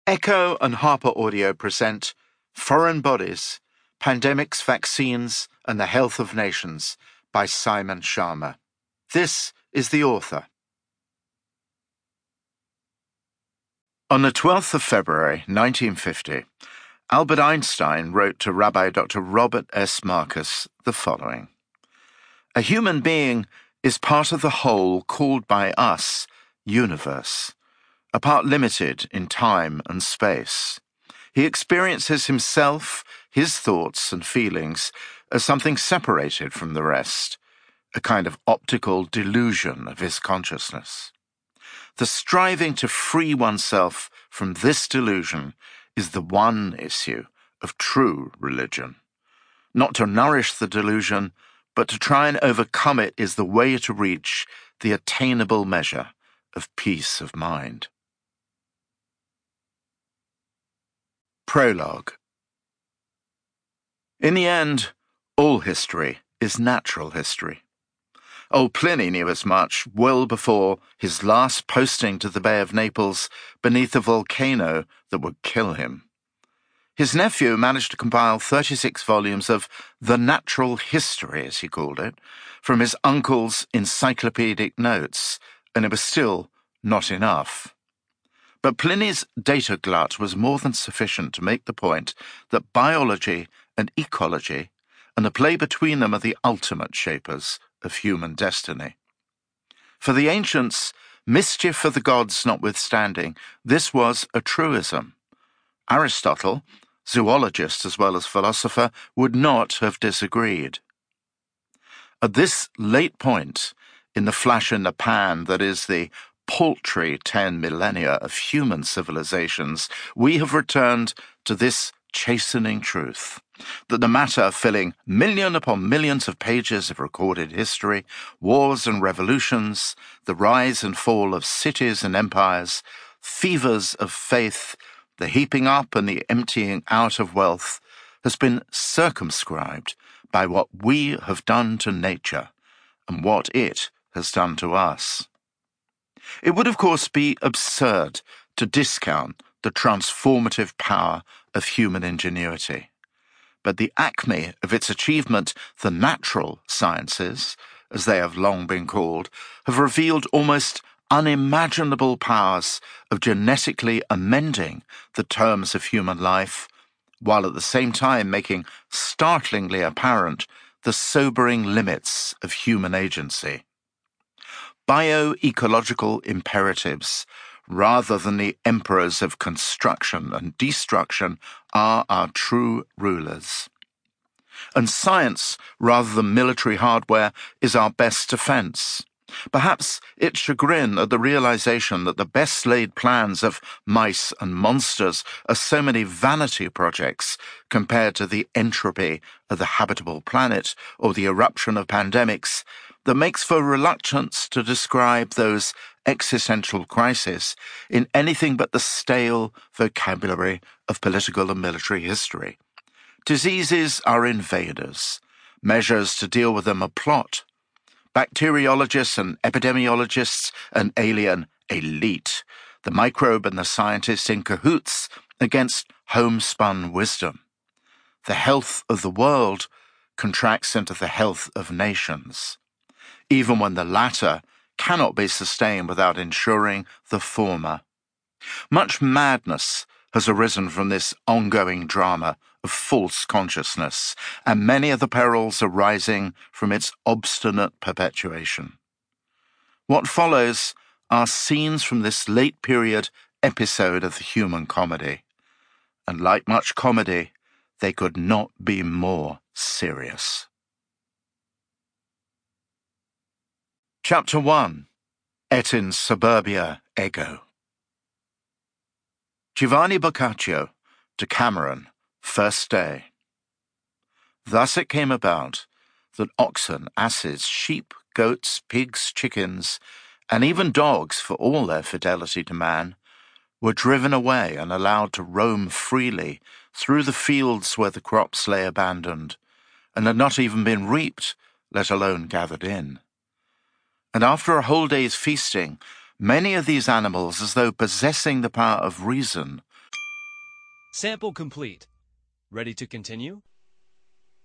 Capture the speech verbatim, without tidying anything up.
Echo and Harper Audio present Foreign Bodies, Pandemics, Vaccines, and the Health of Nations by Simon Schama. This is the author. On the twelfth of February, nineteen fifty, Albert Einstein wrote to Rabbi Doctor Robert S. Marcus the following: "A human being is part of the whole called by us universe, a part limited in time and space. He experiences himself, his thoughts and feelings, as something separated from the rest, a kind of optical delusion of his consciousness. The striving to free oneself from this delusion is the one issue of true religion. Not to nourish the delusion, but to try and overcome it is the way to reach the attainable measure of peace of mind." Prologue. In the end, all history is natural history. Old Pliny knew as much well before his last posting to the Bay of Naples beneath a volcano that would kill him. His nephew managed to compile thirty-six volumes of the natural history, as he called it, from his uncle's encyclopedic notes, and it was still not enough. But Pliny's data glut was more than sufficient to make the point that biology and ecology and the play between them are the ultimate shapers of human destiny. For the ancients, mischief of the gods notwithstanding, this was a truism. Aristotle, zoologist as well as philosopher, would not have disagreed. At this late point in the flash in the pan that is the paltry ten millennia of human civilizations, we have returned to this chastening truth, that the matter filling million upon millions of pages of recorded history, wars and revolutions, the rise and fall of cities and empires, fevers of faith, the heaping up and the emptying out of wealth, has been circumscribed by what we have done to nature and what it has done to us. It would, of course, be absurd to discount the transformative power of human ingenuity. But the acme of its achievement, the natural sciences, as they have long been called, have revealed almost unimaginable powers of genetically amending the terms of human life, while at the same time making startlingly apparent the sobering limits of human agency. Bioecological imperatives, rather than the emperors of construction and destruction, are our true rulers. And science, rather than military hardware, is our best defense. Perhaps its chagrin at the realization that the best-laid plans of mice and monsters are so many vanity projects compared to the entropy of the habitable planet or the eruption of pandemics, that makes for reluctance to describe those existential crises in anything but the stale vocabulary of political and military history. Diseases are invaders. Measures to deal with them are plot. Bacteriologists and epidemiologists an alien elite. The microbe and the scientist in cahoots against homespun wisdom. The health of the world contracts into the health of nations, even when the latter cannot be sustained without ensuring the former. Much madness has arisen from this ongoing drama of false consciousness, and many of the perils arising from its obstinate perpetuation. What follows are scenes from this late period episode of the human comedy, and like much comedy, they could not be more serious. Chapter one. Et in Suburbia Ego. Giovanni Boccaccio, Decameron, first day. Thus it came about that oxen, asses, sheep, goats, pigs, chickens, and even dogs, for all their fidelity to man, were driven away and allowed to roam freely through the fields where the crops lay abandoned, and had not even been reaped, let alone gathered in. And after a whole day's feasting, many of these animals, as though possessing the power of reason, Sample complete. Ready to continue?